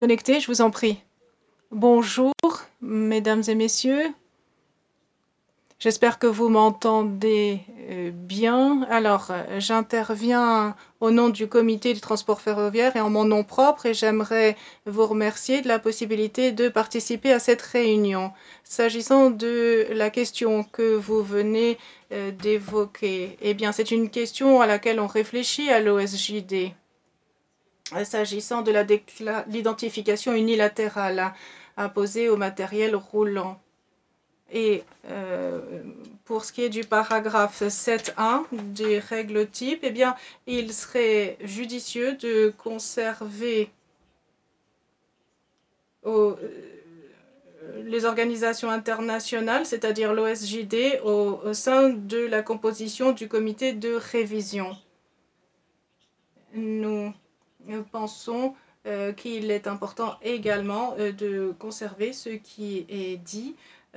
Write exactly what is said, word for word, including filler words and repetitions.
Connecté, je vous en prie. Bonjour, mesdames et messieurs. J'espère que vous m'entendez euh, bien. Alors, euh, j'interviens au nom du comité du transport ferroviaire et en mon nom propre et j'aimerais vous remercier de la possibilité de participer à cette réunion. S'agissant de la question que vous venez euh, d'évoquer, eh bien, c'est une question à laquelle on réfléchit à l'O S J D. S'agissant de l'identification unilatérale imposée au matériel roulant. Et euh, pour ce qui est du paragraphe sept un des règles types, eh bien, il serait judicieux de conserver au, les organisations internationales, c'est-à-dire l'O S J D, au, au sein de la composition du comité de révision. Nous pensons euh, qu'il est important également euh, de conserver ce qui est dit